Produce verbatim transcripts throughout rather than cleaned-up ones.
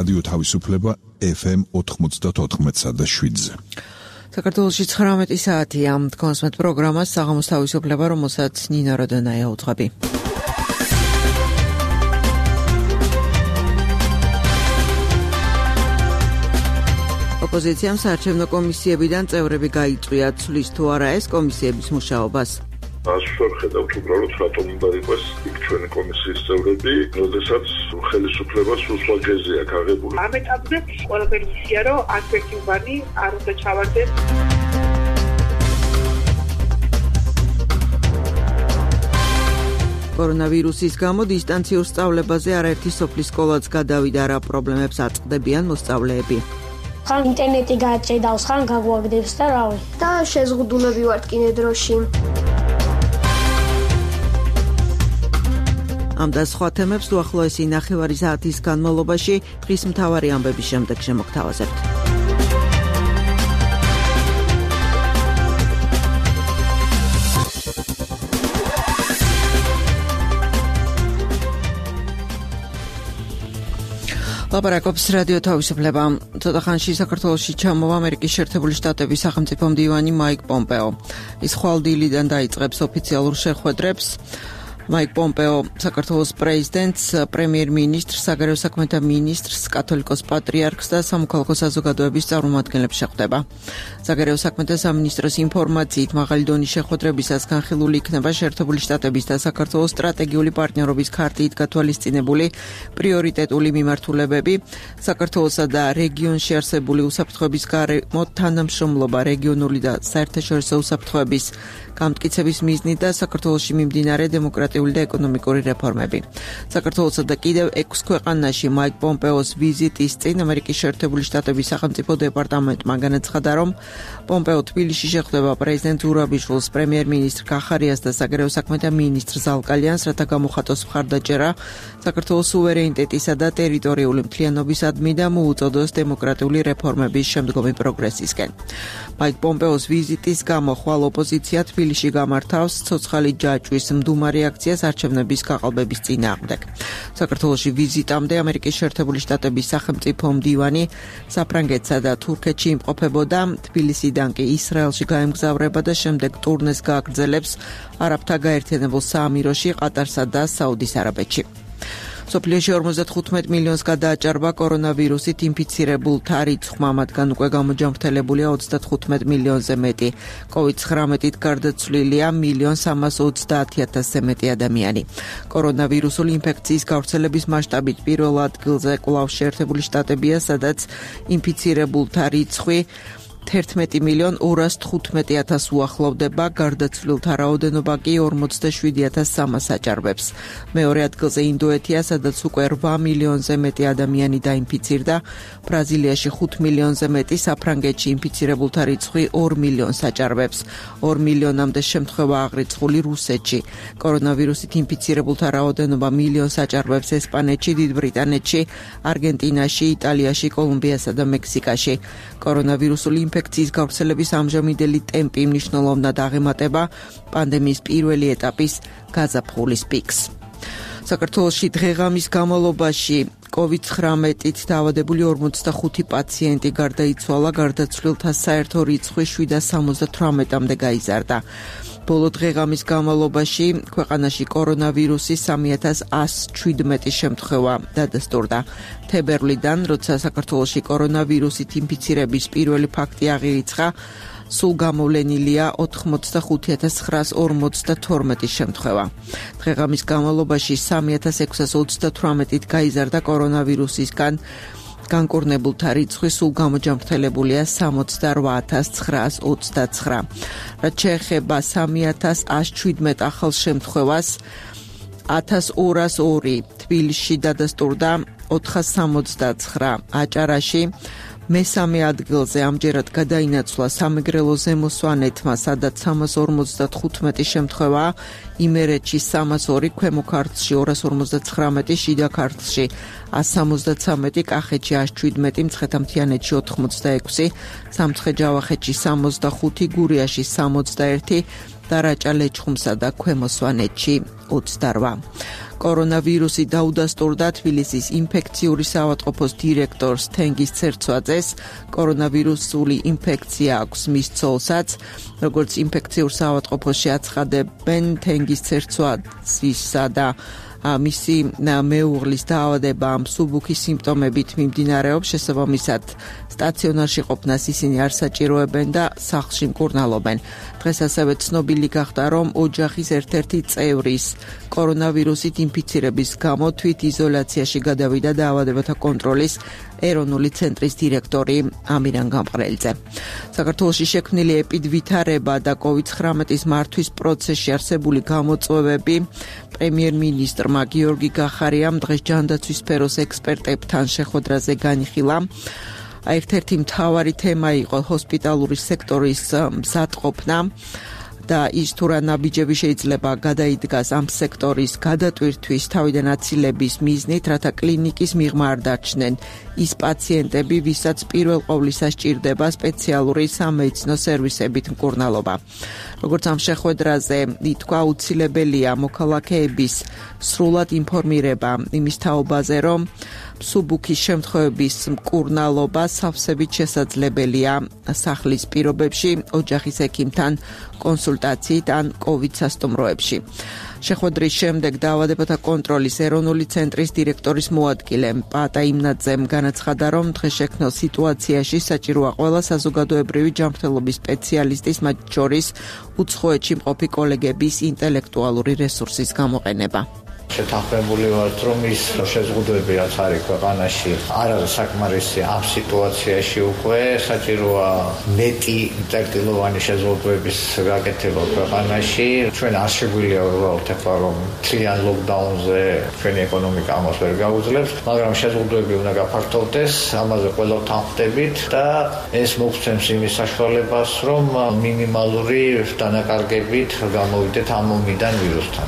რადიო თავისუფლება ეფ ემ ოთხმოცდაოთხ და შვიდზე. საქართველოში ცხრამეტი საათია. თქვენს პროგრამას საღამოს თავისუფლება, რომელსაც ნინო როდონაია უძღვები. ოპოზიციამ საარჩევნო კომისიებიდან წევრები გაიწვია, ცვლის თუ არა ეს კომისიების მუშაობას. Ας ვხედავთ უბრალოდ რატომ უნდა იყოს იქ ჩვენი კომისიის წევრები, როდესაც ხელისუფლებას უსვლა გეზი აქვს აღებული. ამ ეტაპზე ყველაფერი იცია, რომ არც ერთი უბანი არ უნდა ჩავარდეს. კორონავირუსის გამო დისტანციურ სწავლებაზე არაერთი სოფლის სკოლაც გადავიდა, რა პრობლემებს აწყდებიან მოსწავლეები. ხან ინტერნეტი გააჭედავს, ხან გაგვაგდებს და რავი. და შეზღუდულები ვართ კინედროში. ამ და სხვა თემებს უახლოესი ნახევარი საათის განმავლობაში დღის მთავარი ამბების შემდეგ შემოგთავაზებთ. ლაპარაკობს რადიო თავისუფლება. ცოტა ხანში საქართველოში ჩამოვა ამერიკის შეერთებული შტატების სახელმწიფო მდივანი მაიკ პომპეო. ის ხვალდილიდან დაიწყებს ოფიციალურ შეხვედრებს. მაიკ პომპეო საქართველოს პრეზიდენტს, პრემიერ-მინისტრს, საგარეო საქმეთა მინისტრს, კათოლიკოს პატრიარქს და სამოქალაქო საზოგადოების წარმომადგენლებს შეხვდება. საგარეო საქმეთა სამინისტროს ინფორმაციით, მაღალი დონის შეხვედრებისას განხილული იქნება შეერთებული შტატების და საქართველოს სტრატეგიული პარტნიორობის ქარტით გათვალისწინებული პრიორიტეტული მიმართულებები, საქართველოსა და რეგიონში არსებული უსაფრთხოების გარემო თანამშრომლობა, რეგიონული და საერთაშორისო უსაფრთხოების გამტკიცების მიზნით და საქართველოში მიმდინარე დემოკრატიული და ეკონომიკური რეფორმები. საქართველოსა და კიდევ ექვს ქვეყანაში მაიკ პომპეოს ვიზიტის წინ ამერიკის შეერთებული შტატების სახელმწიფო დეპარტამენტმა განაცხადა, რომ პომპეო თბილისში შეხვდება პრეზიდენტ ზურაბიშვილს, პრემიერ-მინისტრ კახარიას და საგარეო საქმეთა მინისტრ ზალკალიანს, რათა გამოხატოს მხარდაჭერა საქართველოს სუვერენიტეტისა და ტერიტორიული მთლიანობისადმი და მოუწოდოს დემოკრატიული რეფორმების შემდგომი პროგრესისკენ. მაიკ პომპეოს ვიზიტის გამო ხვალ ოპოზიცია თბილისში გამართავს ცოცხალი ჯაჭვის მდუმარი აქციას არჩევნების გაყალბების წინააღმდეგ. საქართველოში ვიზიტამდე ამერიკის შეერთებული შტატების სახელმწიფო მდივანი საფრანგეთსა და თურქეთში იმყოფებოდა, თბილისიდან კი ისრაელში გაემგზავრება და შემდეგ ტურნეს გააგრძელებს არაბთა გაერთიანებულ საამიროში, ყატარსა და საუდის არაბეთში. სოფლიოში ორმოცდათხუთმეტ მილიონს გადააჭარბა კორონავირუსით ინფიცირებულთა რიცხვმა, მათგან უკვე გამოჯანმრთელებულია ოცდათხუთმეტ მილიონზე მეტი. კოვიდ ცხრამეტით გარდაცვლილია მილიონ სამას ოცდაათი ათასზე მეტი ადამიანი. კორონავირუსული ინფექციის გავრცელების მასშტაბით პირველ ადგილზე კვლავ შეერთებული შტატებია, სადაც ინფიცირებულთა რიცხვი თერთმეტი მილიონ ორას თხუთმეტი ათასს უახლოვდება, გარდაცვლილთა რაოდენობა კი ორმოცდაშვიდი ათას სამას აჭარბებს. მეორე ადგილზე ინდოეთია, სადაც უკვე რვა მილიონზე მეტი ადამიანი დაინფიცირდა, ბრაზილიაში ხუთ მილიონზე მეტი, საფრანგეთში ინფიცირებულთა რიცხვი ორ მილიონს აჭარბებს. ორ მილიონამდე შემთხვევა აღრიცხული რუსეთში. კორონავირუსით ინფიცირებულთა რაოდენობა მილიონს აჭარბებს ესპანეთში, დიდ ბრიტანეთში, არგენტინაში, იტალიაში, კოლუმბიასა და მექსიკაში. კორონავირუსული ინფექციის გავრცელების ამჟამინდელი ტემპი მნიშვნელოვნად აღემატება პანდემიის პირველი ეტაპის გაზაფხულის პიკს. საქართველოში დღეღამის განმავლობაში კოვიდ ცხრამეტით დაავადებული ორმოცდახუთი პაციენტი გარდაიცვალა, გარდაცვლილთა საერთო რიცხვი შვიდას სამოცდათვრამეტამდე გაიზარდა. ბოლო დღეღამის განმავლობაში ქვეყანაში კორონავირუსის სამი ათას ას შვიდმეტი შემთხვევა დადასტურდა. თებერვლიდან, როცა საქართველოში კორონავირუსით ინფიცირების პირველი ფაქტი აღირიცხა, სულ გამოვლენილია ოთხმოცდახუთი ათას ცხრაას ორმოცდათორმეტი შემთხვევა. დღეღამის განმავლობაში სამი ათას ექვსას ოცდათვრამეტით გაიზარდა კორონავირუსისგან განკურნებულთა რიცხვი, სულ გამოჯანმრთელებულია სამოცდარვა ათას ცხრაას ოცდაცხრა. რაც შეეხება სამი ათას ას შვიდმეტ ახალ შემთხვევას, ათას ორას ორი თბილისში დადასტურდა, ოთხას სამოცდაცხრა აჭარაში, მესამე ადგილზე ამჯერად გადაინაცვლა სამეგრელო ზემოსვანეთმა, სადაც სამას ორმოცდათხუთმეტი შემთხვევა, იმერეთში სამას ორი, ქვემო ქართლში ორას ორმოცდაცხრამეტი, შიდა ქართლში ას სამოცდაცამეტი, კახეთში ას შვიდმეტი, მცხეთა-მთიანეთში ოთხმოცდაექვსი, სამცხე-ჯავახეთში სამოცდახუთი, გურიაში სამოცდაერთი და რაჭა-ლეჩხუმსა და ქვემო სვანეთში ოცდარვა. კორონავირუსი დაუდასტურდა თბილისის ინფექციური საავადმყოფოს დირექტორს თენგის ცერცვაძეს. კორონავირუსული ინფექცია აქვს მის ცოლსაც. როგორც ინფექციურ საავადმყოფოში აცხადებენ, თენგის ცერცვაძისა და მისი მეუღლის დაავადება მსუბუქი სიმპტომებით მიმდინარეობს. შესაბამისად, სტაციონარში ყოფნას ისინი არ საჭიროებენ და სახლში მკურნალობენ. დღეს ასევე ცნობილი გახდა, რომ ოჯახის ერთ-ერთი წევრის კორონავირუსით ინფიცირების გამო თვით იზოლაციაში გადავიდა დაავადებათა კონტროლის ეროვნული ცენტრის დირექტორი ამირან გამყრელიძე. საქართველოში შექმნილი ეპიდვითარება და კოვიდ ცხრამეტის მართვის პროცესში არსებული გამოწვევები პრემიერ-მინისტრმა გიორგი გახარიამ დღეს ჯანდაცვის სფეროს ექსპერტებთან შეხვედრაზე განიხილა. ერთ-ერთი მთავარი თემა იყო ჰოსპიტალური სექტორის მზადყოფნა და ის თუ რა ნაბიჯები შეიძლება გადაიდგას ამ სექტორის გადატვირთვის თავიდან აცილების მიზნით, რათა კლინიკის მიღმა არ დარჩნენ ის პაციენტები, ვისაც პირველ ყოვლისა სჭირდება სპეციალური სამედიცინო სერვისებით მკურნალობა. როგორც ამ შეხვედრაზე ითქვა, აუცილებელია მოქალაქეების სრულად ინფორმირება იმის თაობაზე, რომ მსუბუქის შემთხვევების მკურნალობა სავსებით შესაძლებელია სახლის პირობებში, ოჯახის ექიმთან კონსულტაციით ან კოვიდ სასტუმროებში. შეხვედრის შემდეგ დაავადებათა კონტროლის ეროვნული ცენტრის დირექტორის მოადგილე პაატა იმნაძემ განაცხადა, რომ დღეს შექმნილ სიტუაციაში საჭიროა ყველა საზოგადოებრივი ჯანმრთელობის სპეციალისტის, მათ შორის უცხოეთში მყოფი კოლეგების ინტელექტუალური რესურსის გამოყენება. შეთანხმებული ვართ, რომ ის შეზღუდვები, რაც არის ქვეყანაში, არ არის საკმარისი. ამ სიტუაციაში უკვე საჭიროა მეტი ინტელექტუალური შეზღუდვების გაკეთება ქვეყანაში. ჩვენ არ შეგვიძლია უბრალოდ ეხლა რომ მთლიან ლოკდაუნზე ჩვენი ეკონომიკა ამას ვერ გაუძლებს, მაგრამ შეზღუდვები უნდა გაფართოვდეს, ამაზე ყველასთან ვხვდებით და ეს მოგცემს იმის საშუალებას, რომ მინიმალური დანაკარგებით გამოვიდეთ ამ ომიდან ვირუსთან.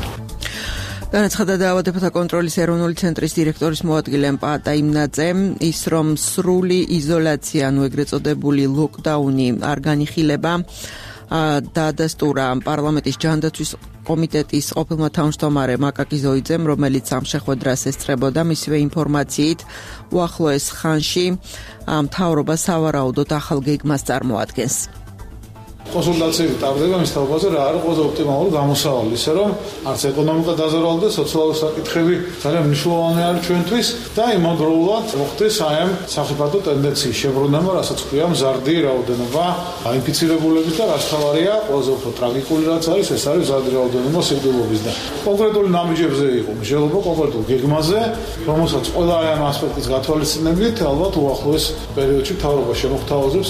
განაცხადა დაავადებათა კონტროლის ეროვნული ცენტრის დირექტორის მოადგილე პაატა იმნაძემ, ის რომ სრული იზოლაცია, ანუ ეგრეთ წოდებული ლოკდაუნი არ განიხილება. დაადასტურა პარლამენტის ჯანდაცვის კომიტეტის ყოფილმა თავმჯდომარემ აკაკი ზოიძემ, რომელიც ამ შეხვედრას ესწრებოდა. მისივე ინფორმაციით, უახლოეს ხანში მთავრობა სავარაუდოდ ახალ გეგმას წარმოადგენს. კონსულტაციები ტარდება მის თაობაზე, რა არის ყველაზე ოპტიმალური გამოსავალი, ისე რომ არც ეკონომიკა დაზარალდეს, სოციალური საკითხები ძალიან მნიშვნელოვანი არის ჩვენთვის და იმავდროულად მოხდეს აი ამ სახიფათო ტენდენციის შებრუნება, რასაც ქვია მზარდი რაოდენობა ინფიცირებულების და რაც თავარია, ყველაზე უფრო ტრაგიკული რაც არის, ეს არის მზარდი რაოდენობა სიკვდილობის და კონკრეტული ნაბიჯებზე იყო მსჯელობა კონკრეტულ გეგმაზე, რომელსაც ყველა აი ამ ასპექტის გათვალისწინებით ალბათ უახლოეს პერიოდში მთავრობა შემოგთავაზებს.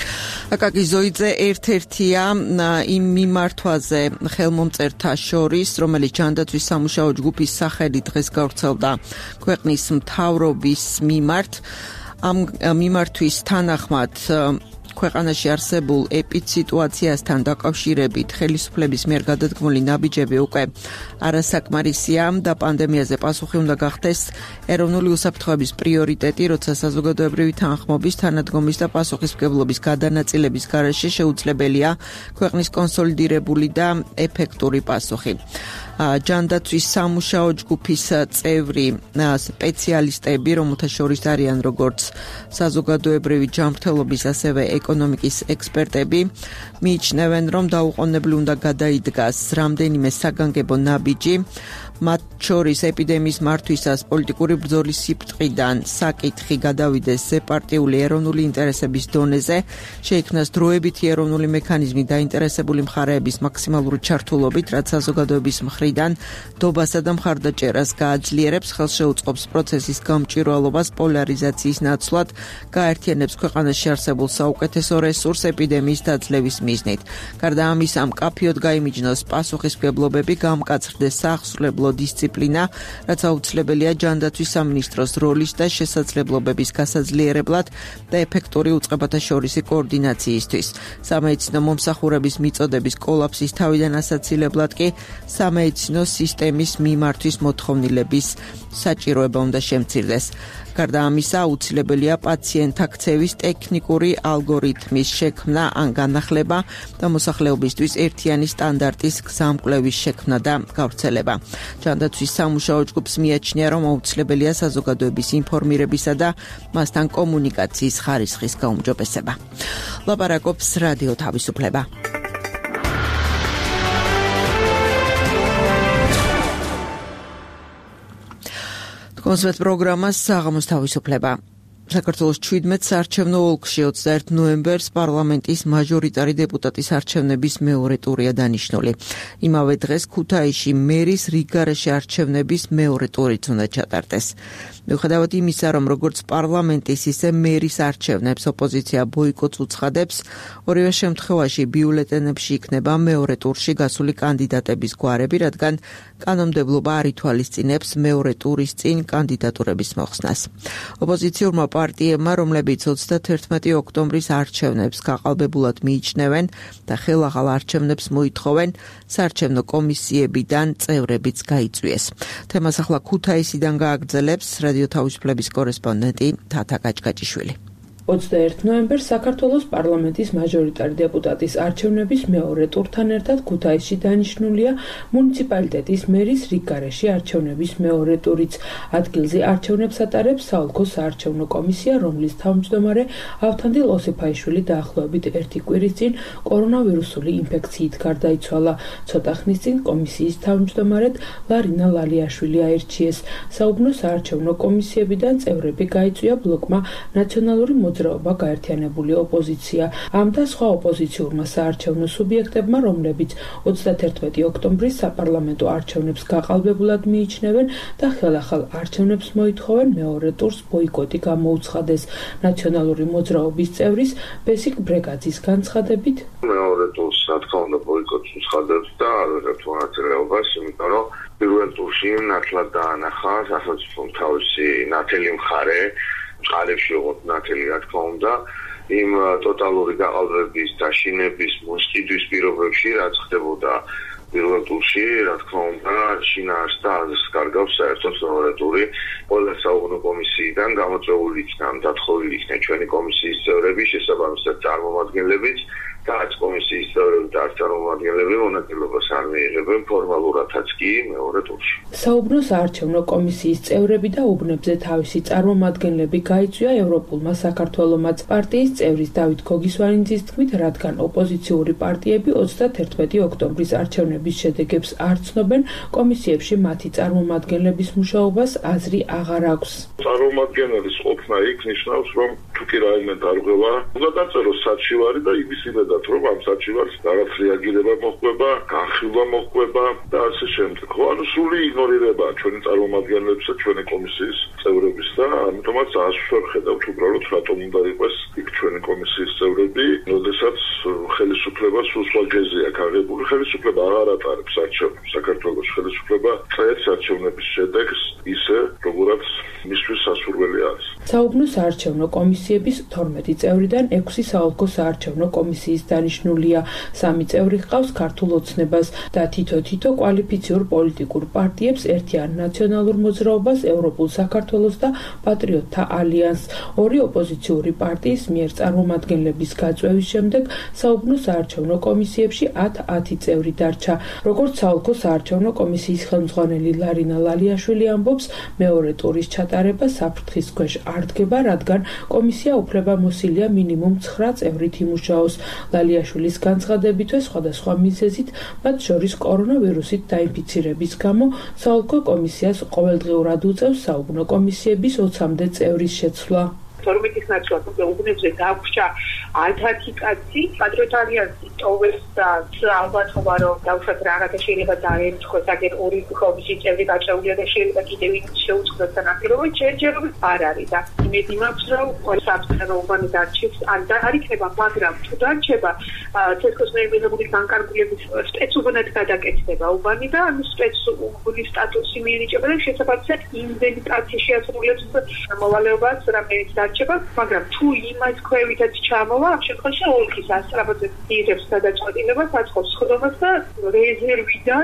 აკაკი ზოიძე ერთ-ერთია იმ მიმართვაზე ხელმომწერთა შორის, რომელიც ჯანდაცვის სამუშაო ჯგუფის სახელით დღეს გავრცელდა ქვეყნის მთავრობის მიმართ. ამ მიმართვის თანახმად ქვეყანაში არსებულ ეპიდსიტუაციასთან დაკავშირებით ხელისუფლების მიერ გადადგმული ნაბიჯები უკვე არასაკმარისია და პანდემიაზე პასუხი უნდა გახდეს ეროვნული უსაფრთხოების პრიორიტეტი, როცა საზოგადოებრივი თანხმობის, თანადგომის და პასუხისმგებლობის გადანაწილების გარეშე შეუძლებელია ქვეყნის კონსოლიდირებული და ეფექტური პასუხი. ჯანდაცვის სამუშაო ჯგუფის წევრი სპეციალისტები, რომელთა შორის არიან როგორც საზოგადოებრივი ჯანმრთელობის, ასევე ეკონომიკის ექსპერტები, მიიჩნევენ, რომ დაუყოვნებლივ უნდა გადაიდგას რამდენიმე საგანგებო ნაბიჯი, მათ შორის ეპიდემიის მართვისას პოლიტიკური ბრძოლის სიბრტყიდან საკითხი გადავიდეს ზეპარტიული ეროვნული ინტერესების დონეზე, შეიქმნას დროებითი ეროვნული მექანიზმი დაინტერესებული მხარეების მაქსიმალური ჩართულობით, რაც საზოგადოების მხრიდან დობასა და მხარდაჭერას გააძლიერებს, ხელს შეუწყობს პროცესის გამჭვირვალობას პოლარიზაციის ნაცვლად, გააერთიანებს ქვეყანაში არსებულ საუკეთესო რესურს ეპიდემიის დაძლევის მიზნით. გარდა ამისა, მკაფიოდ გაიმიჯნოს პასუხისმგებლობები, გამკაცრდეს საახსრებლო დისციპლინა, რაც აუცილებელია ჯანდაცვის სამინისტროს როლის და შესაძლებლობების გასაძლიერებლად და ეფექტური უწყებათა შორისი კოორდინაციისთვის. სამედიცინო მომსახურების მიწოდების კოლაფსის თავიდან ასაცილებლად კი სამედიცინო სისტემის მიმართვის მოთხოვნილების საჭიროება უნდა შემცირდეს. გარდა ამისა, აუცილებელია პაციენტთა ქცევის ტექნიკური ალგორითმის შექმნა ან განახლება და მოსახლეობისთვის ერთიანი სტანდარტის გზამკვლევის შექმნა და გავრცელება. ჯანდაცვის სამუშაო ჯგუფს მიაჩნია, რომ აუცილებელია საზოგადოების ინფორმირებისა და მასთან კომუნიკაციის ხარისხის გაუმჯობესება. ლაპარაკობს რადიო თავისუფლება. კონსვეთ პროგრამას საღამოს თავისუფლება. საქართველოს ჩვიდმეტ საარჩევნო ოლქში ოცდაერთი ნოემბერს პარლამენტის მაჟორიტარი დეპუტატის არჩევნების მეორე ტურია დანიშნული. იმავე დღეს ქუთაისში მერის რიგგარეშე არჩევნების მეორე ტურიც უნდა ჩატარდეს. მიუხედავად იმისა, რომ როგორც პარლამენტის, ისე მერის არჩევნებს ოპოზიცია ბოიკოტს უცხადებს, ორივე შემთხვევაში ბიულეტენებში იქნება მეორე ტურში გასული კანდიდატების გვარები, რადგან კანონმდებლობა არ ითვალისწინებს მეორე ტურის წინ კანდიდატურების მოხსნას. ოპოზიციურმა პარტიებმა, რომლებიც ოცდათერთმეტი ოქტომბრის არჩევნებს გაყალბებულად მიიჩნევენ და ხელახალ არჩევნებს მოითხოვენ, საარჩევნო კომისიებიდან წევრებიც გაიწვიეს. თემას ახლა ქუთაისიდან გააგრძელებს რადიო თავისუფლების კორესპონდენტი თათა კაჭკაჭიშვილი. ოცდაერთი ნოემბერს საქართველოს პარლამენტის მაჟორიტარი დეპუტატის არჩევნების მეორე ტურთან ერთად ქუთაისში დანიშნულია მუნიციპალიტეტის მერის რიგგარეშე არჩევნების მეორე ტურიც. ადგილზე არჩევნებს ატარებს საოლქო საარჩევნო კომისია, რომლის თავმჯდომარე ავთანდილ ოსიფაიშვილი დაახლოებით ერთი კვირის წინ კორონავირუსული ინფექციით გარდაიცვალა. ცოტა ხნის წინ კომისიის თავმჯდომარედ ლარინა ლალიაშვილი აირჩიეს. საუბნო საარჩევნო კომისიებიდან წევრები გაიწვია ბლოკმა ნაციონალური მოძრაობა გაერთიანებული ოპოზიცია. ამ და სხვა ოპოზიციურმა საარჩევნო სუბიექტებმა, რომლებიც ოცდათერთმეტი ოქტომბრის საპარლამენტო არჩევნებს გაყალბებულად მიიჩნევენ და ხელახალ არჩევნებს მოითხოვენ, მეორე ტურს ბოიკოტი გამოუცხადეს. ნაციონალური მოძრაობის წევრის ბესიკ ბრეგაძის განცხადებით, მეორე ტურს რა თქმა უნდა ბოიკოტს უცხადებს და არ ვიღებთ მონაწილეობას, იმიტომ რომ პირველ ტურში ნათლად დაანახა სახელმწიფომ თავისი ნათელი მხარე, წყალებში ოღონდ ნათელი რა თქმა უნდა, იმ ტოტალური გაყალბების და შინების მოსყიდვის პირობებში, რაც ხდებოდა პირველ ტურში, რა თქმა უნდა, შინაარსს და აზრს კარგავს საერთოდ მეორე ტური. ყველა საუბნო კომისიიდან გამოწვეული იქნა, დათხოვილი იქნა ჩვენი კომისიის წევრები, შესაბამისად წარმომადგენლებიც და არც კომისიის წევრები და არც წარმომადგენლები მონაწილეობას არ მიიღებენ ფორმალურადაც კი მეორე ტურში. საუბნო საარჩევნო კომისიის წევრები და უბნებზე თავისი წარმომადგენლები გაიწვია ევროპულმა საქართველომაც. პარტიის წევრის დავით გოგისვანიძის თქმით, რადგან ოპოზიციური პარტიები ოცდათერთმეტი ოქტომბრის არჩევნების შედეგებს არ ცნობენ, კომისიებში მათი წარმომადგენლების მუშაობას აზრი აღარ აქვს. წარმომადგენლის ყოფნა იქ ნიშნავს, რომ თუ კი რაიმე დარღვევა, უნდა დაწეროს საჩივარი და იმის იმედად, რომ ამ საჩივარს რაღაც რეაგირება მოხდება, განხილვა მოხდება და ასე შემდეგ. ხო, ანუ სრული იგნორირებაა ჩვენი წარმომადგენლების და ჩვენი კომისიის წევრების და ამიტომაც არ ხედავთ უბრალოდ რატომ უნდა იყოს იქ ჩვენი კომისიის წევრები, როდესაც ხელისუფლება სულ სხვა გეზი აქვს აღებული. ხელისუფლება აღარ ატარებს არჩევნებს საქართველოს. ხელისუფლება წერს არჩევნების შედეგს ისე, როგორაც მისთვის სასურველი არის. საუბნო საარჩევნო კომისიების თორმეტი წევრიდან ექვსი საოლქო საარჩევნო კომისიის დანიშნულია. სამი წევრი ჰყავს ქართულ ოცნებას და თითო-თითო კვალიფიციურ პოლიტიკურ პარტიებს ერთიან ნაციონალურ მოძრაობას, ევროპულ საქართველოს და პატრიოტთა ალიანსს. ორი ოპოზიციური პარტიის მიერ წარმომადგენლების გაწვევის შემდეგ საუბნო საარჩევნო კომისიებში ათ-ათი წევრი დარჩა. როგორც საოლქო საარჩევნო კომისიის ხელმძღვანელი ლარინა ლალიაშვილი ამბობს, მეორე ტურის ჩატარება საფრთხის ქვეშ არ დგება, რადგან კომისია უფლებამოსილია მინიმუმ ცხრა წევრით იმუშაოს. ლალიაშვილის განცხადებითვე სხვადასხვა მიზეზით, მათ შორის კორონავირუსით დაინფიცირების გამო, საოლქო კომისიას ყოველდღიურად უწევს საუბნო კომისიების ოცამდე წევრის შეცვლა. თორმეტის ნაცვლად უბნებზე დაგვჭა ათ-ათი კაცი, პატრიოტთა ალიანსი ტოვებს და ალბათობა რომ დავუშვათ რაღაცა შეიძლება დაემთხოს, აგერ ორი კომისიის წევრი გაჭრეულია და შეიძლება კიდევ ვინც შეუწყდეს თანახმადობა, ჯერჯერობით არ არის და იმედი მაქვს რომ საფრთხე უბანი დარჩეს, ან და არ იქნება, მაგრამ თუ დარჩება, ცეცხლის მეურნეობის განკარგულების სპეცუბნად გადაკეთდება უბანი და ამ სპეცუბნის სტატუსი მიენიჭება და შესაბამისად იმდენი კაცი შეასრულებს მოვალეობას, რომელიც დარჩება, მაგრამ თუ იმას ქვევითაც ჩამოვა, ამ შემთხვევაში ოლქის ასტრაბაძე იღებს გადაწყვეტილებას, აწყობს ხდომას და რეზერვიდან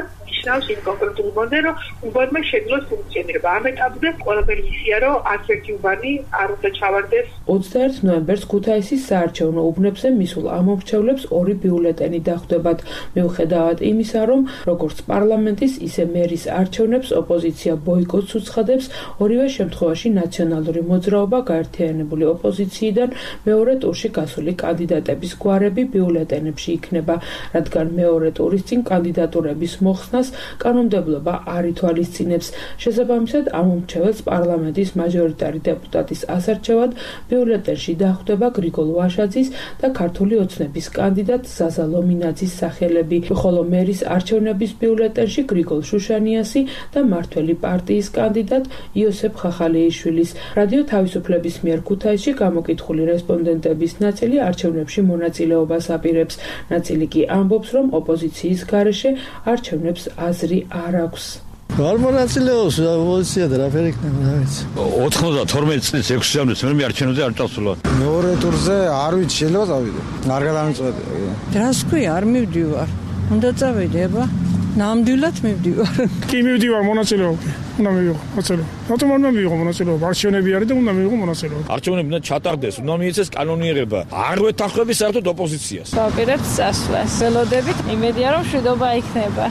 ნიშნავს იმ კონკრეტულ უბანზე, რომ უბანმა შეძლოს ფუნქციონირება. ამ ეტაპზე ყველაფერი ისია, რომ არც ერთი უბანი არ უნდა ჩავარდეს. ოცდაერთი ნოემბერს ქუთაისის საარჩევნო უბნებზე მისულ ამომრჩევლებს ორი ბიულეტენი დახვდებათ. მიუხედავად იმისა, რომ როგორც პარლამენტის, ისე მერის არჩევნებს ოპოზიცია ბოიკოტს უცხადებს, ორივე შემთხვევაში ნაციონალური მოძრაობა გაერთიანებული ოპოზიციიდან მეორე ტურში გასული კანდიდატების გვარები ბიულეტენებში იქნება, რადგან მეორე ტურის წინ კანდიდატურების მოხსნას კანონმდებლობა არ ითვალისწინებს. შესაბამისად, ამომრჩეველს პარლამენტის მაჟორიტარი დეპუტატის ასარჩევად ბიულეტენში დახვდება გრიგოლ ვაშაძის და ქართული ოცნების კანდიდატ ზაზა ლომინაძის სახელები, ხოლო მერის არჩევნების ბიულეტენში გრიგოლ შუშანიასი და მართველი პარტიის კანდიდატ იოსებ ხახალეიშვილის. რადიო თავისუფლების მიერ ქუთაისში გამოკითხული რესპონდენტების ნაწილი არჩევნებში მონაწილეობას აპირებს. ნაწილი კი ამბობს, რომ ოპოზიციის გარეშე არჩევნებს აზრი არ აქვს. არ მონაწილეობს ოპოზიცია და რაფერი იქნება, რა ვიცი. ოცდათორმეტი წლის ექვსი იანვრისს მე არჩევნებზე არ წავსულა. მეორე ტურზე არ ვიცი, შეიძლება წავიდე. არ გადამიწყვეტე. რას ქვია, არ მივდივარ. უნდა წავიდე, აბა. ნამდვილად მივდივარ. კი მივდივარ მონაწილეობა. უნდა მივიღო მონაწილეობა. რატომ არ მივიღო მონაწილეობა? არჩევნები არის და უნდა მივიღო მონაწილეობა. არჩევნები უნდა ჩატარდეს, უნდა მიეცეს კანონიერება. არ ვეთანხმები საერთოდ ოპოზიციას. ვაპირებთ წასვლას. ველოდებით იმედია რომ მშვიდობა იქნება.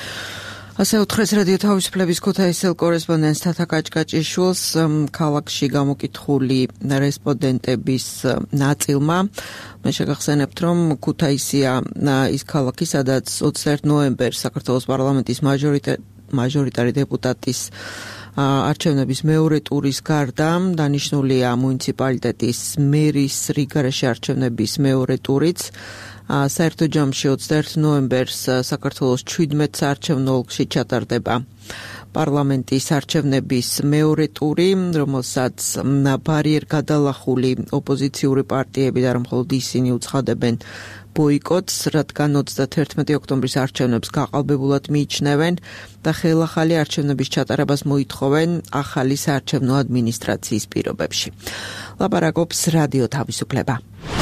ასე უთხრეს რადიო თავისუფლების ქუთაისელ კორესპონდენტს თათა კაჭკაჭიშვილს ქალაქში გამოკითხული რესპონდენტების ნაწილმა. მე შეგახსენებთ, რომ ქუთაისია ის ქალაქი, სადაც ოცდაერთი ნოემბერს საქართველოს პარლამენტის მაჟორიტარი დეპუტატის არჩევნების მეორე ტურის გარდა დანიშნულია მუნიციპალიტეტის მერის რიგარეშე არჩევნების მეორე ტურიც. საერთო ჯამში ოცდაერთი ნოემბერს საქართველოს ჩვიდმეტ საარჩევნო ოლქში ჩატარდება პარლამენტის არჩევნების მეორე ტური, რომელსაც ბარიერ გადალახული ოპოზიციური პარტიები და მხოლოდ ისინი უცხადებენ ბოიკოტს, რადგან ოცდათერთმეტი ოქტომბრის არჩევნებს გაყალბებულად მიიჩნევენ და ხელახალი არჩევნების ჩატარებას მოითხოვენ ახალი საარჩევნო ადმინისტრაციის პირობებში. ლაპარაკობს რადიო თავისუფლება.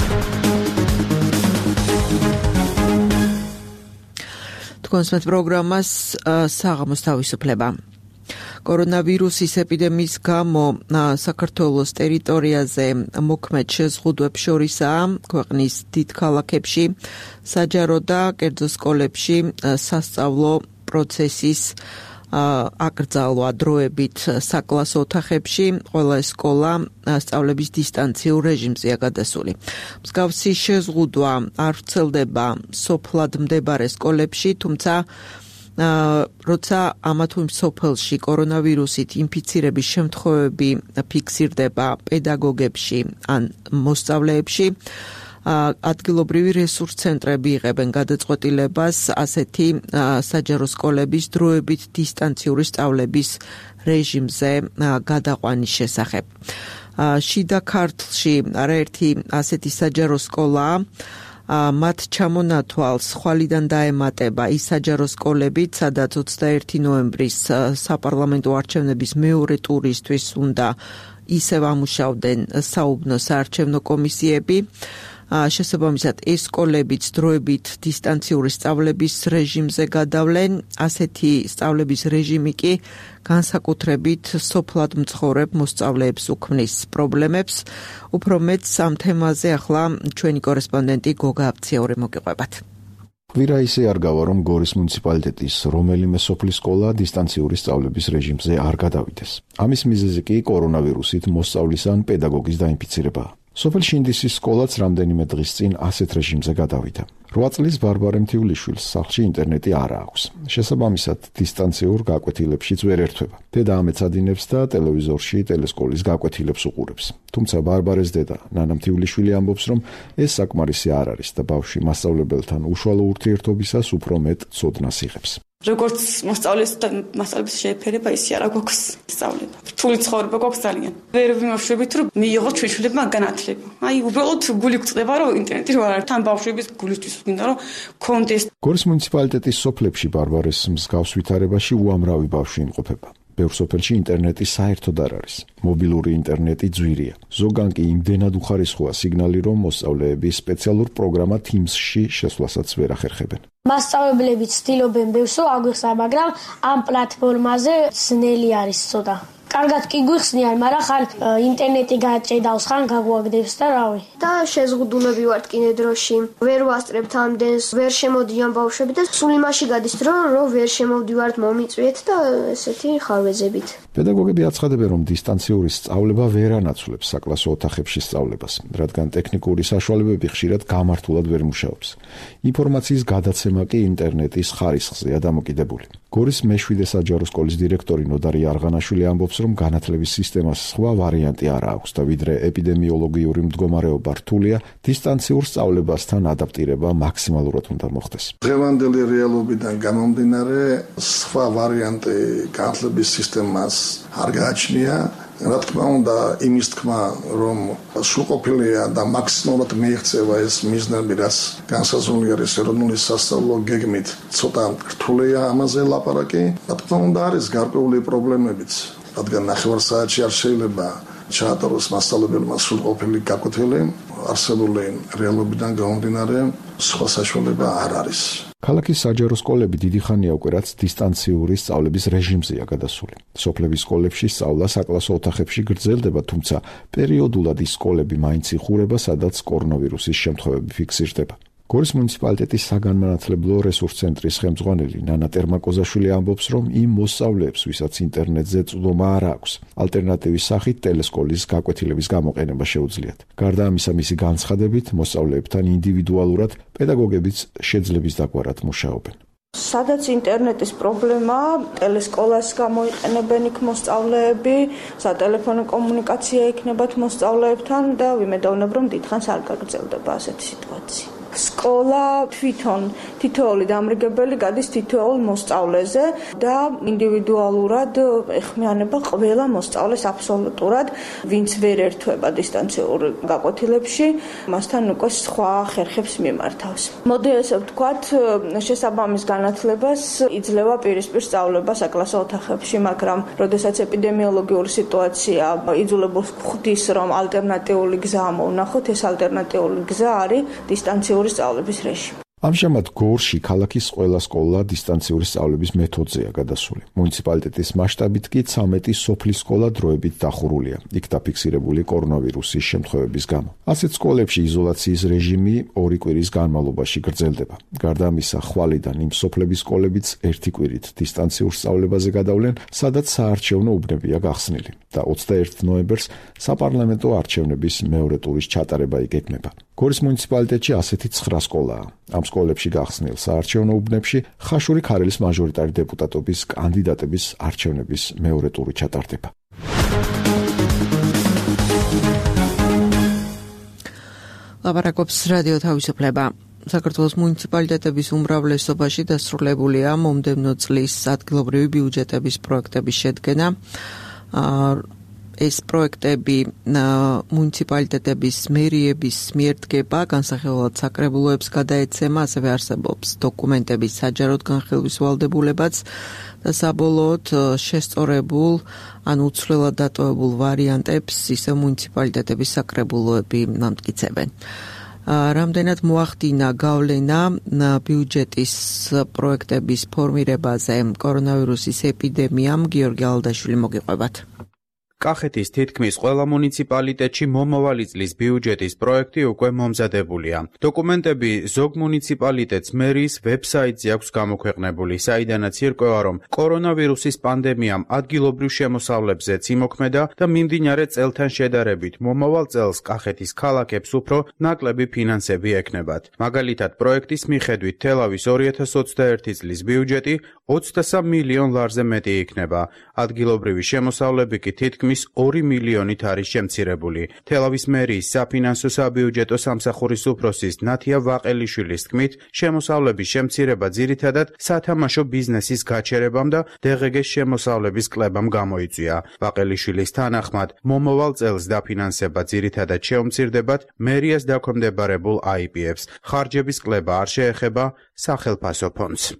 თქვენს მეტ პროგრამას საღამოს თავისუფლება. კორონავირუსის ეპიდემიის გამო საქართველოს ტერიტორიაზე მოქმედ შეზღუდვებს შორისაა ქვეყნის დიდ ქალაქებში, საჯარო და კერძო სკოლებში სასწავლო პროცესის აკრძალვა დროებით საკლასო ოთახებში, ყველა სკოლა სწავლების დისტანციურ რეჟიმზეა გადასული. მსგავსი შეზღუდვა არ ვრცელდება სოფლად მდებარე სკოლებში, თუმცა როცა ამა თუ იმ სოფელში კორონავირუსით ინფიცირების შემთხვევები ფიქსირდება პედაგოგებში ან მოსწავლეებში, ადგილობრივი რესურს ცენტრები იღებენ გადაწყვეტილებას ასეთი საჯარო სკოლების დროებით დისტანციური სწავლების რეჟიმზე გადაყვანის შესახებ. შიდა ქართლში არაერთი ასეთი საჯარო სკოლაა. მათ ჩამონათვალს ხვალიდან დაემატება ის საჯარო სკოლებიც, სადაც ოცდაერთი ნოემბრის საპარლამენტო არჩევნების მეორე ტურისთვის უნდა ისევ ამუშავდნენ საუბნო საარჩევნო კომისიები. შესაბამისად ეს სკოლებიც დროებით დისტანციური სწავლების რეჟიმზე გადავლენ. ასეთი სწავლების რეჟიმი კი განსაკუთრებით სოფლად მცხოვრებ მოსწავლეებს უქმნის პრობლემებს. უფრო მეტს ამ თემაზე ახლა ჩვენი კორესპონდენტი გოგა აბციაური მოგიყვებათ. კვირა ისე არ გავა, რომ გორის მუნიციპალიტეტის რომელიმე სოფლის სკოლა დისტანციური სწავლების რეჟიმზე არ გადავიდეს. ამის მიზეზი კი კორონავირუსით მოსწავლის ან პედაგოგის დაინფიცირებაა. სოფელ შინდისის სკოლაც რამდენიმე დღის წინ ასეთ რეჟიმზე გადავიდა. რვა წლის ბარბარე მთიულიშვილს სახლში ინტერნეტი არ აქვს. შესაბამისად, დისტანციურ გაკვეთილებშიც ვერ ერთვება. დედა ამეცადინებს და ტელევიზორში ტელესკოლის გაკვეთილებს უყურებს. თუმცა ბარბარეს დედა ნანა მთიულიშვილი ამბობს, რომ ეს საკმარისი არ არის და ბავშვი მასწავლებელთან უშუალო ურთიერთობისას უფრო მეტ ცოდნას იღებს. როგორც მოსწავლეს და მასწავლებლის შეფერება ისე არა გვაქვს სწავლება. რთული ცხოვრება გვაქვს ძალიან. ვერ ვიმოშვებით, რომ მიიღო ჩვენშვილებმა განათლება. აი, უბრალოდ გული გვწდება, რომ ინტერნეტი რო არ არის, თან ბავშვების გულისთვის გვინდა, რომ კონდეს. გორის მუნიციპალიტეტის სოფლებში ბარბარეს მსგავს ვითარებაში უამრავი ბავშვი იმყოფება. ბევრ სოფელში ინტერნეტი საერთოდ არ არის. მობილური ინტერნეტი ძვირია. ზოგან კი იმდენად უხარისხოა სიგნალი, რომ მოსწავლეები სპეციალურ პროგრამა Teams-ში შესვლასაც ვერ ახერხებენ. მასწავლებლები ცდილობენ ბევრს რომ აგვიხსნა, მაგრამ ამ პლატფორმაზე ძნელი არის ცოტა. კარგად კი გვიხსნიან, მაგრამ ხან ინტერნეტი გაჭედავს, ხან გაგვაგდებს და რავი. და შეზღუდულები ვართ კინედროში. ვერ ვასწრებთ ამდენს, ვერ შემოდიან ბავშვები და სულ იმაში გადის დრო, რომ ვერ შემოვდივართ, მომიწვიეთ და ესეთი ხარვეზებით. პედაგოგები აცხადებენ, რომ დისტანციური სწავლება ვერ ანაცვლებს საკლასო ოთახებში სწავლებას, რადგან ტექნიკური საშუალებები ხშირად გამართულად ვერ მუშაობს. ინფორმაციის გადაცემა კი ინტერნეტის ხარისხზეა დამოკიდებული. გორის მეშვიდე საჯარო სკოლის დირექტორი ნოდარი არღანაშვილი ამბობს, რომ განათლების სისტემას სხვა ვარიანტი არ აქვს და ვიდრე ეპიდემიოლოგიური მდგომარეობა რთულია, დისტანციურ სწავლებასთან ადაპტირება მაქსიმალურად უნდა მოხდეს. დღევანდელი რეალობიდან გამომდინარე, სხვა ვარიანტი განათლების სისტემას არ გააჩნია. რა თქმა უნდა, იმის თქმა, რომ სრულყოფილია და მაქსიმალურად მიიღწევა ეს მიზნები, რაც განსაზღვრული არის ეროვნული სასწავლო გეგმით, ცოტა რთულია ამაზე ლაპარაკი. რა თქმა უნდა, არის გარკვეული პრობლემებიც, რადგან ნახევარ საათში არ შეიძლება ჩაატაროს მასწავლებელმა სრულყოფილი გაკვეთილი, არსებული რეალობიდან გამომდინარე, სხვა საშუალება არ არის. ქალაქის საჯარო სკოლები დიდი ხანია უკვე რაც დისტანციური სწავლების რეჟიმზეა გადასული. სოფლების სკოლებში სწავლა საკლასო ოთახებში გრძელდება, თუმცა პერიოდულად ის სკოლები მაინც იხურება, სადაც კორონავირუსის შემთხვევები ფიქსირდება. გორის მუნიციპალიტეტის საგანმანათლებლო რესურს ცენტრის ხელმძღვანელი ნანა ტერმაკოზაშვილი ამბობს, რომ იმ მოსწავლეებს, ვისაც ინტერნეტზე წვდომა არ აქვს, ალტერნატივის სახით ტელესკოლის გაკვეთილების გამოყენება შეუძლიათ. გარდა ამისა, მისი განცხადებით, მოსწავლეებთან ინდივიდუალურად პედაგოგებიც შეძლების დაგვარად მუშაობენ. სადაც ინტერნეტის პრობლემა, ტელესკოლას გამოიყენებენ იქ მოსწავლეები, სატელეფონო კომუნიკაცია იქნებათ მოსწავლეებთან და ვიმედოვნებ, რომ დიდხანს არ გაგრძელდება ასეთი სიტუაცია. სკოლა თვითონ თითოეული დამრიგებელი გადის თითოეულ მოსწავლეზე და ინდივიდუალურად ეხმიანება ყველა მოსწავლეს აბსოლუტურად, ვინც ვერ ერთვება დისტანციურ გაკვეთილებში, მასთან უკვე სხვა ხერხებს მიმართავს. მოდი ესე ვთქვათ, შესაბამის განათლებას იძლევა პირისპირ სწავლება საკლასო ოთახებში, მაგრამ როდესაც ეპიდემიოლოგიური სიტუაცია იძულებულს ხვდის, რომ ალტერნატიული გზა ამოვნახოთ, ეს ალტერნატიული გზა არის დისტანციური სწავლების რეჟიმი. ამჟამად გორში ქალაქის ყველა სკოლა დისტანციური სწავლების მეთოდზეა გადასული. მუნიციპალიტეტის მასშტაბით კი ცამეტი სოფლის სკოლა დროებით დახურულია, იქ დაფიქსირებული კორონავირუსის შემთხვევების გამო. ასეთ სკოლებში იზოლაციის რეჟიმი ორი კვირის განმავლობაში გრძელდება. გარდა ამისა, ხვალიდან იმ სოფლების სკოლებიც ერთი კვირით დისტანციურ სწავლებაზე გადავლენ, სადაც საარჩევნო უბნებია გახსნილი და ოცდაერთი ნოემბერს საპარლამენტო არჩევნების მეორე ტურის ჩატარება იგეგმება. გორის მუნიციპალიტეტში ასეთი ცხრა სკოლაა. ამ სკოლებში გახსნილ საარჩევნო უბნებში ხაშური ქარელის მაჟორიტარი დეპუტატობის კანდიდატების არჩევნების მეორე ტური ჩატარდება. ლაპარაკობს რადიო თავისუფლება. საქართველოს მუნიციპალიტეტების უმრავლესობაში დასრულებულია მომდევნო წლის ადგილობრივი ბიუჯეტების პროექტების შედგენა. ეს პროექტები მუნიციპალიტეტების მერიების მიერ დგება, განსახილველად საკრებულოებს გადაეცემა, ასევე არსებობს დოკუმენტების საჯაროდ განხილვის ვალდებულებაც და საბოლოოდ შესწორებულ ან უცვლელად დატოვებულ ვარიანტებს ისე მუნიციპალიტეტების საკრებულოები ამტკიცებენ. რამდენად მოახდინა გავლენა ბიუჯეტის პროექტების ფორმირებაზე კორონავირუსის ეპიდემიამ, გიორგი ალდაშვილი მოგიყვებათ. კახეთის თითქმის ყველა მუნიციპალიტეტში მომავალი წლის ბიუჯეტის პროექტი უკვე მომზადებულია. დოკუმენტები ზოგ მუნიციპალიტეტს მერის ვებსაიტზე აქვს გამოქვეყნებული, საიდანაც ირკვევა, რომ კორონავირუსის პანდემიამ ადგილობრივ შემოსავლებზეც იმოქმედა და მიმდინარე წელთან შედარებით მომავალ წელს კახეთის ქალაქებს უფრო ნაკლები ფინანსები ექნებათ. მაგალითად, პროექტის მიხედვით თელავის ორი ათას ოცდაერთი წლის ბიუჯეტი ოცდასამ მილიონ ლარზე მეტი იქნება. ადგილობრივი შემოსავლები კი თითქმის ორი მილიონით არის შემცირებული. თელავის მერიის საფინანსო საბიუჯეტო სამსახურის უფროსის ნათია ვაყელიშვილის თქმით, შემოსავლების შემცირება ძირითადად სათამაშო ბიზნესის გაჩერებამ და დღგ-ს შემოსავლების კლებამ გამოიწვია. ვაყელიშვილის თანახმად, მომავალ წელს დაფინანსება ძირითადად შეუმცირდებათ მერიას დაქვემდებარებულ აი პი ებს. ხარჯების კლება არ შეეხება სახელფასო ფონდს.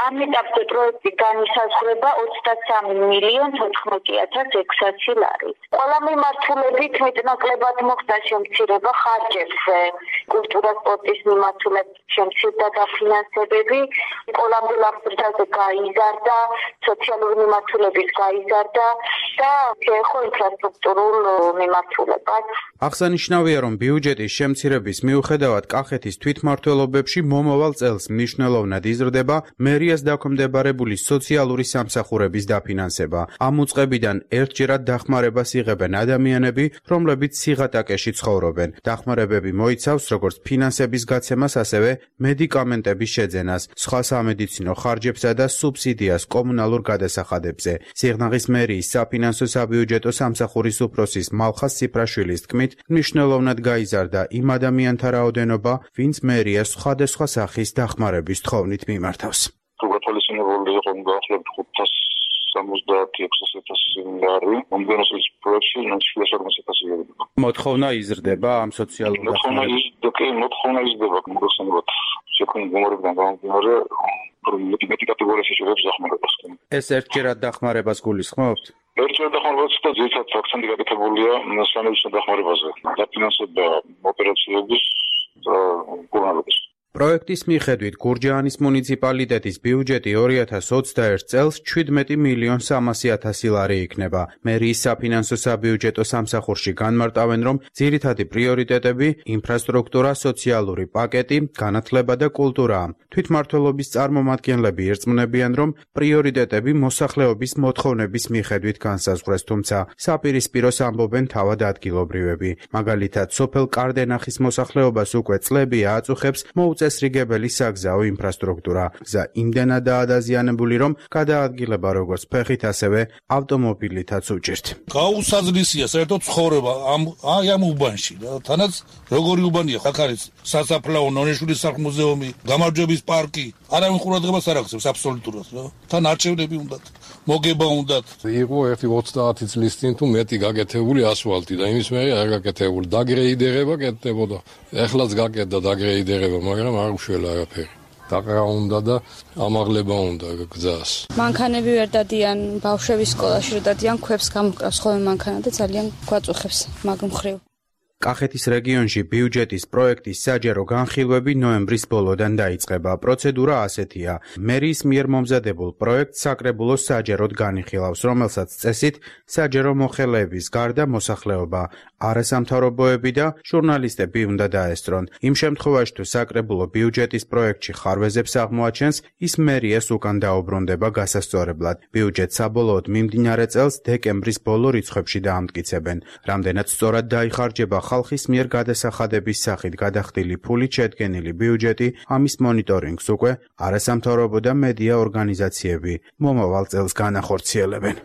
ამ ეტაპზე პროექტი განისაზღვრება ოცდასამი მილიონ თოთხმეტი ათას ექვსასი ლარი. ყველა მიმართულებით მეტნაკლებად მოხდა შემცირება ხარჯებზე. კულტურა სპორტის მიმართულებით შემცირდა დაფინანსებები, სკოლამდელ აღზრდაზე გაიზარდა, სოციალური მიმართულებით გაიზარდა და შეეხო ინფრასტრუქტურულ მიმართულებას. აღსანიშნავია, რომ ბიუჯეტის შემცირების მიუხედავად კახეთის თვითმმართველობებში მომავალ წელს მნიშვნელოვნად იზრდება მერიას დაქვემდებარებული სოციალური სამსახურების დაფინანსება. ამ უწყებიდან ერთჯერად დახმარებას იღებენ ადამიანები, რომლებიც სიღატაკეში ცხოვრობენ. დახმარებები მოიცავს როგორც ფინანსების გაცემას, ასევე მედიკამენტების შეძენას, სხვა სამედიცინო ხარჯებსა და სუბსიდიას კომუნალურ გადასახადებზე. სიღნაღის მერიის საფინანსო საბიუჯეტო სამსახურის უფროსის მალხას ციფრაშვილის თქმით, მნიშვნელოვნად გაიზარდა იმ ადამიანთა რაოდენობა, ვინც მერიას სხვადასხვა სახის დახმარების თხოვნით მიმართავს. გათვალისწინებული იყო დაახლოებით ხუთას სამოცდაათი ექვსასი ლარი, მომდევნო წლის პროექტში შვიდას ორმოცდაათი ათასი ლარი. მოთხოვნა იზრდება ამ სოციალურ დახმარებას. მოთხოვნა იზრდება მოგხსენებათ. შექმნილი გუმორებიდან გამომდინარე, რომ მეტი კატეგორიაში შეიძლება დახმარებას. ეს ერთჯერად დახმარებას გულისხმობთ? ერთჯერად დახმარებას და ძირითადად აქცენტი გაკეთებულია სამედიცინო დახმარებაზე. დაფინანსება ოპერაციების და კურნალობის. პროექტის მიხედვით გურჯაანის მუნიციპალიტეტის ბიუჯეტი ორი ათას ოცდაერთ წელს შვიდმეტი მილიონ სამასი ათასი ლარი იქნება. მერიის საფინანსო საბიუჯეტო სამსახურში განმარტავენ, რომ ძირითადი პრიორიტეტები ინფრასტრუქტურა, სოციალური პაკეტი, განათლება და კულტურაა. თვითმმართველობის წარმომადგენლები ერწმუნებიან, რომ პრიორიტეტები მოსახლეობის მოთხოვნების მიხედვით განსაზღვრეს, თუმცა საპირისპიროს ამბობენ თავად ადგილობრივები. მაგალითად, სოფელ კარდენახის მოსახლეობას უკვე წლებია აწუხებს მოუწესრიგებელი საგზაო ინფრასტრუქტურა. გზა იმდენადაა დაზიანებული, რომ გადაადგილება როგორც ფეხით, ასევე ავტომობილითაც უჭირთ. გაუსაზრისია საერთოდ ცხოვრება ამ აი ამ უბანში. თანაც როგორი უბანია, აქ არის სასაფლაო, ნონიშვილის სახლ-მუზეუმი, გამარჯვების პარკი. არავინ ყურადღებას არ აქცევს აბსოლუტურად, რა. თან არჩევნები უნდათ, მოგება უნდათ. იყო ერთი ოცდაათი წლის წინ თუ მეტი გაკეთებული ასფალტი და იმის მერე არ გაკეთებული. დაგრეიდერება კეთდებოდა. ეხლაც გაკეთდა დაგრეიდერება, მაგრამ არ უშველა არაფერი. დაყრა უნდა და ამაღლება უნდა გზას. მანქანები ვერ დადიან, ბავშვების სკოლაში ვერ დადიან, ქვებს გამოკლავს ხოლმე მანქანა და ძალიან გვაწუხებს მაგ მხრივ. კახეთის რეგიონში ბიუჯეტის პროექტის საჯარო განხილვები ნოემბრის ბოლოდან დაიწყება. პროცედურა ასეთია: მერიის მიერ მომზადებულ პროექტს საკრებულოს საჯაროდ განიხილავს, რომელსაც წესით საჯარო მოხელეების გარდა მოსახლეობა, არასამთავრობოები და ჟურნალისტები უნდა დაესწრონ. იმ შემთხვევაში, თუ საკრებულო ბიუჯეტის პროექტში ხარვეზებს აღმოაჩენს, ის მერიას უკან დაუბრუნდება გასასწორებლად. ბიუჯეტს საბოლოოდ მიმდინარე წელს დეკემბრის ბოლო რიცხვებში დაამტკიცებენ. რამდენად სწორად დაიხარჯება ხალხის მიერ გადასახადების სახით გადახდილი ფულით შედგენილი ბიუჯეტი, ამის მონიტორინგს უკვე არასამთავრობო და მედია ორგანიზაციები მომავალ წელს განახორციელებენ.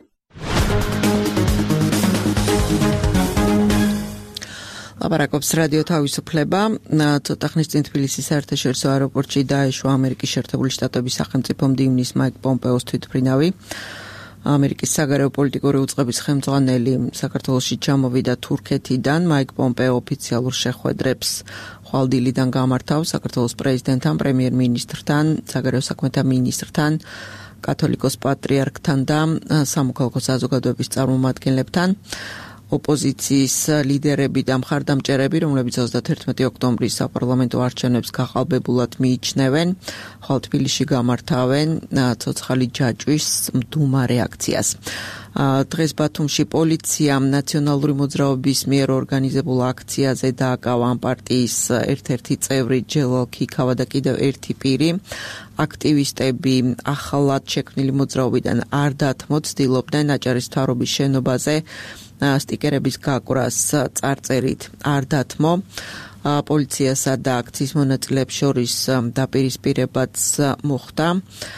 ლაპარაკობს რადიო თავისუფლება. ცოტა ხნის წინ თბილისის საერთაშორისო აეროპორტში დაეშვა ამერიკის შეერთებული შტატების სახელმწიფო მდივნის მაიკ პომპეოს თვითმფრინავი. ამერიკის საგარეო პოლიტიკური უწყების ხელმძღვანელი საქართველოში ჩამოვიდა თურქეთიდან. მაიკ პომპეო ოფიციალურ შეხვედრებს ხვალდილიდან გამართავს საქართველოს პრეზიდენტთან, პრემიერ-მინისტრთან, საგარეო საქმეთა მინისტრთან, კათოლიკოს პატრიარქთან და სამოქალაქო საზოგადოების წარმომადგენლებთან. ოპოზიციის ლიდერები და მხარდამჭერები, რომლებიც ოცდათერთმეტი ოქტომბრის საპარლამენტო არჩევნებს გაყალბებულად მიიჩნევენ, ხვალ თბილისში გამართავენ ცოცხალი ჯაჭვის მდუმარე აქციას. დღეს ბათუმში პოლიციამ ნაციონალური მოძრაობის მიერ ორგანიზებულ აქციაზე დააკავა ამ პარტიის ერთ-ერთი წევრი ჯელალ ქიქავა და კიდევ ერთი პირი. აქტივისტები ახალად შექმნილი მოძრაობიდან არ დათმოთ, ცდილობდნენ აჭარის მთავრობის შენობაზე სტიკერების გაკვრას წარწერით არ დათმო. პოლიციასა და აქციის მონაწილეებს შორის დაპირისპირებაც მოხდა.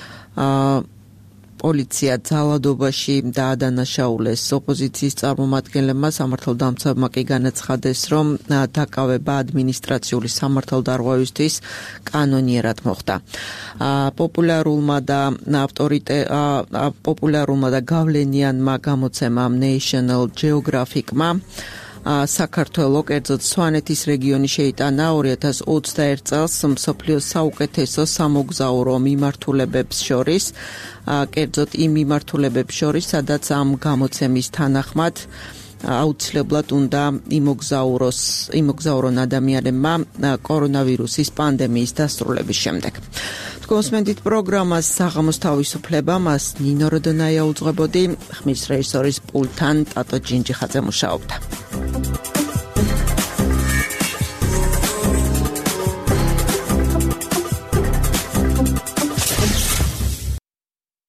პოლიცია ძალადობაში დაადანაშაულეს ოპოზიციის წარმომადგენლებმა. სამართალდამცავმა კი განაცხადეს, რომ დაკავება ადმინისტრაციული სამართალდარღვევისთვის კანონიერად მოხდა. პოპულარულმა და ავტორიტე პოპულარულმა და გავლენიანმა გამოცემამ National Geographic-მა საქართველო, კერძოდ სვანეთის რეგიონი შეიტანა ორი ათას ოცდაერთ წელს მსოფლიოს საუკეთესო სამოგზაურო მიმართულებებს შორის, კერძოდ იმ მიმართულებებს შორის, სადაც ამ გამოცემის თანახმად აუცილებლად უნდა იმოგზაუროს, იმოგზაურონ ადამიანებმა კორონავირუსის პანდემიის დასრულების შემდეგ. Თქვენსმენდით პროგრამას საღამოს თავისუფლება, მას ნინო როდონაია უძღვებოდი, ხმის რეჟისორის პულტთან ტატო ჯინჯიხაძე მუშაობდა.